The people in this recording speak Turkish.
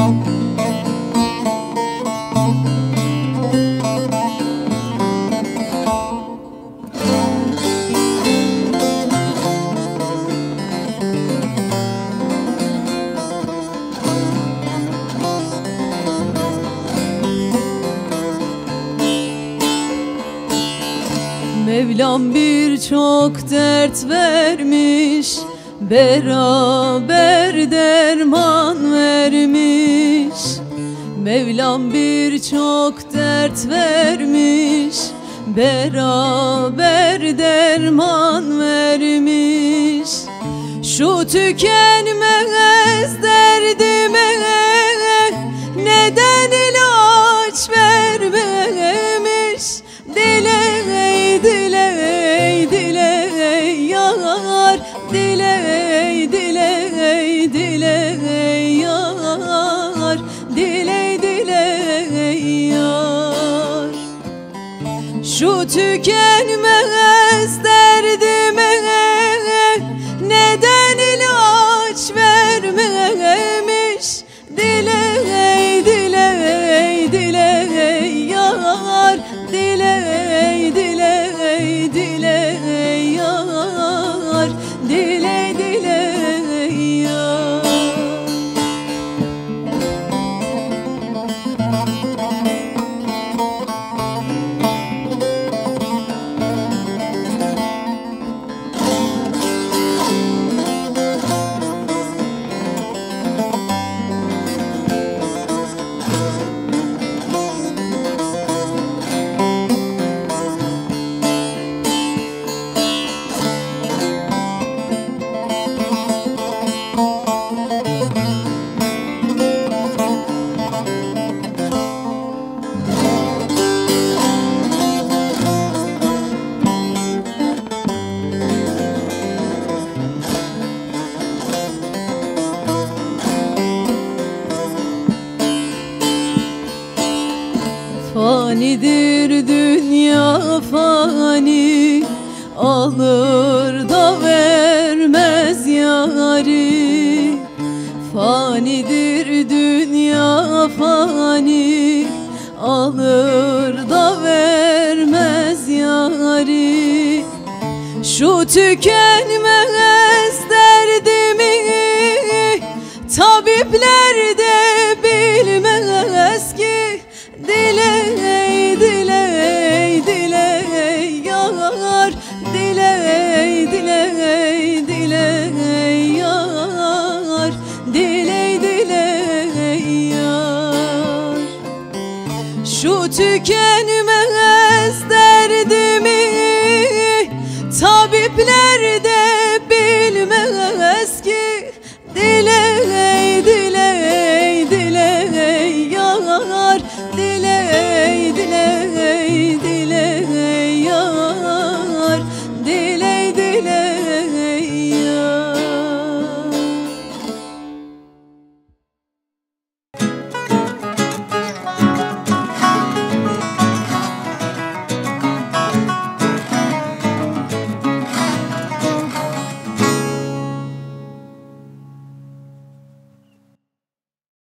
Mevlam birçok dert vermiş, beraber derman vermiş. Mevlam birçok dert vermiş, beraber derman vermiş. Şu tükenmez derdime neden ilaç vermemiş? Diley diley diley yar, diley diley diley yar, diley diley yar. Şu tükenmez derdime neden ilaç vermemiş? Diley diley diley yar, diley diley diley yar, diley diley yar. Fanidir dünya fani, alır da vermez yari. Fanidir dünya fani, alır da vermez yari. Şu tükenmez derdimi tabipler de bilmez ki, dile